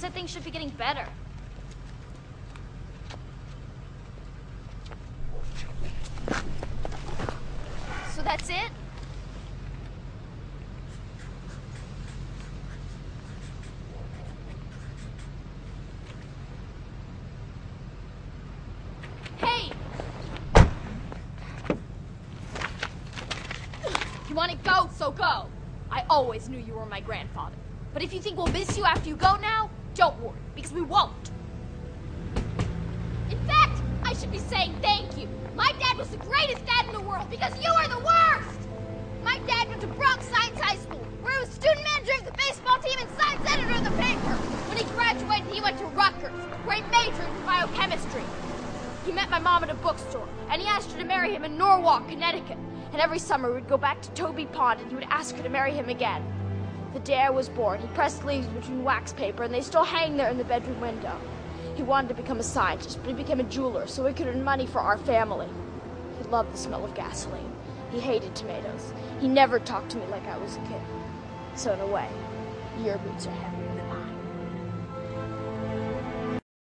said things should be getting better. So that's it? Hey! You want to go, so go. I always knew you were my grandfather. But if you think we'll miss you after you go now, don't worry, because we won't. In fact, I should be saying thank you. My dad was the greatest dad in the world because you are the worst! My dad went to Bronx Science High School, where he was student manager of the baseball team and science editor of the paper. When he graduated, he went to Rutgers, where he majored in biochemistry. He met my mom at a bookstore, and he asked her to marry him in Norwalk, Connecticut. And every summer we'd go back to Toby Pond, and he would ask her to marry him again. The day I was born, he pressed leaves between wax paper, and they still hang there in the bedroom window. He wanted to become a scientist, but he became a jeweler so he could earn money for our family. He loved the smell of gasoline. He hated tomatoes. He never talked to me like I was a kid. So in a way, your boots are heavier.